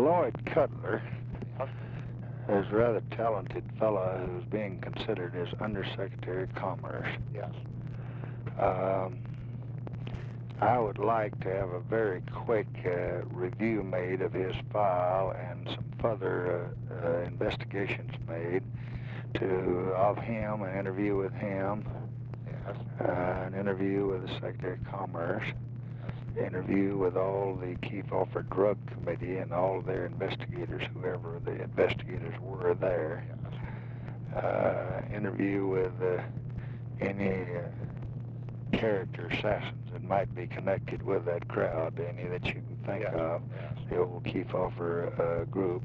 Lloyd Cutler is a rather talented fellow who's being considered as Undersecretary of Commerce. Yes. I would like to have a very quick review made of his file and some further investigations made of him, an interview with him, Yes. an interview with the Secretary of Commerce, interview with all the Kefauver Drug Committee and all their investigators, whoever the investigators were there. Interview with any character assassins that might be connected with that crowd, any that you can think of, the old Kefauver group.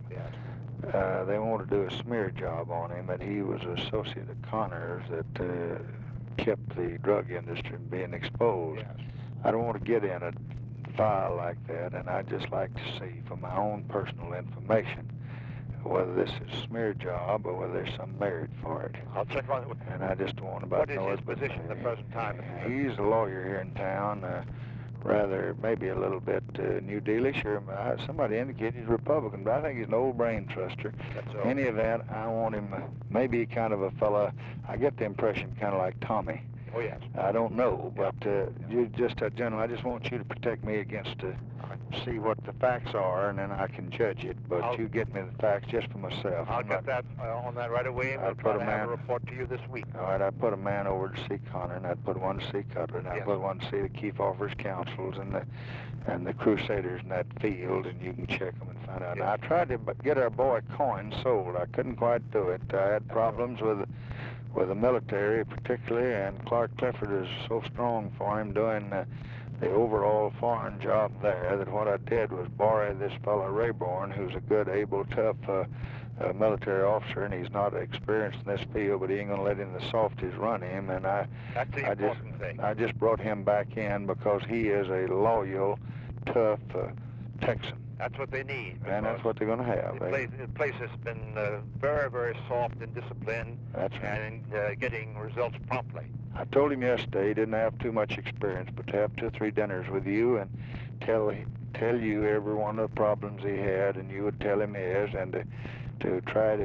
They want to do a smear job on him, that he was an associate of Connors that kept the drug industry from being exposed. I don't want to get in a file like that, and I'd just like to see, for my own personal information, whether this is a smear job or whether there's some merit for it. I'll check on it. And I just want about What is his position at the present time? He's a lawyer here in town, rather maybe a little bit New Dealish, or somebody indicated he's Republican, but I think he's an old brain truster. Any of that, I want him, maybe kind of a fella, I get the impression kind of like Tommy. Oh, yes. I don't know, but you just, General, I just want you to protect me against see what the facts are, and then I can judge it. But you get me the facts just for myself. I'll get that on that right away, and I'll try to have a report to you this week. All right, I put a man over to see Connor, and I'd put one to see Cutler, and I'd put one to see the Kefauver's councils and the Crusaders in that field, and you can check them and find out. Now, I tried to get our boy Coyne sold. I couldn't quite do it. I had problems with the military particularly, and Clark Clifford is so strong for him doing the overall foreign job there, that what I did was borrow this fellow Rayborn, who's a good, able, tough military officer, and he's not experienced in this field, but he ain't gonna let in the softies run him, and that's the important thing. I just brought him back in because he is a loyal, tough Texan. That's what they need. And that's what they're going to have. The place has been very, very soft and disciplined, and getting results promptly. I told him yesterday he didn't have too much experience, but to have 2 or 3 dinners with you and tell you every one of the problems he had, and you would tell him his, and to try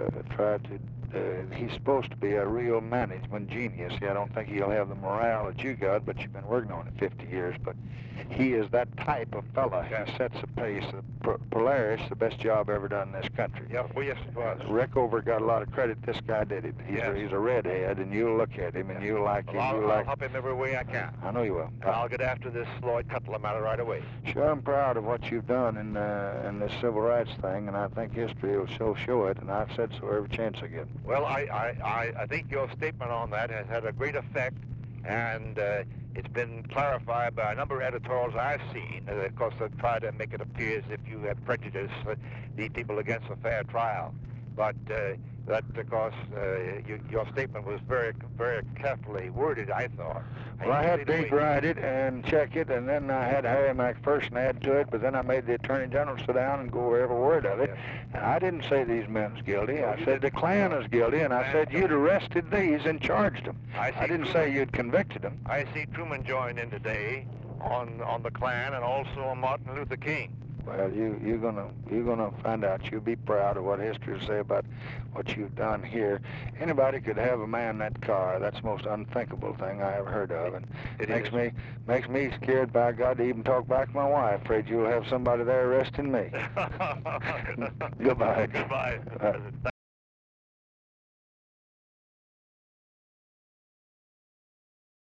to he's supposed to be a real management genius. I don't think he'll have the morale that you got, but you've been working on it 50 years. But he is that type of fella. He sets a pace. Polaris, the best job ever done in this country. Yeah, well, yes, it was. Rickover got a lot of credit. This guy did it. He's a redhead, and you'll look at him, and you'll like him. I'll help him every way I can. I know you will. And I'll get after this Lloyd Cutler matter right away. Sure, I'm proud of what you've done in this civil rights thing, and I think history will show it, and I've said so every chance I get. Well, I think your statement on that has had a great effect, and it's been clarified by a number of editorials I've seen. Of course, they try to make it appear as if you have prejudiced these people against a fair trial. But that, of course, your statement was very, very carefully worded, I thought. Well, I had to write it and check it, and then I had Harry McPherson add to it, but then I made the Attorney General sit down and go over every word of it. And I didn't say these men's guilty. I said the Klan is guilty, and I said you'd arrested these and charged them. I didn't say you'd convicted them. I see Truman joined in today on the Klan and also on Martin Luther King. Well, you're gonna find out. You'll be proud of what history will say about what you've done here. Anybody could have a man in that car. That's the most unthinkable thing I ever heard of, and it makes me scared, by God, to even talk back to my wife. Afraid you'll have somebody there arresting me. Goodbye. Goodbye.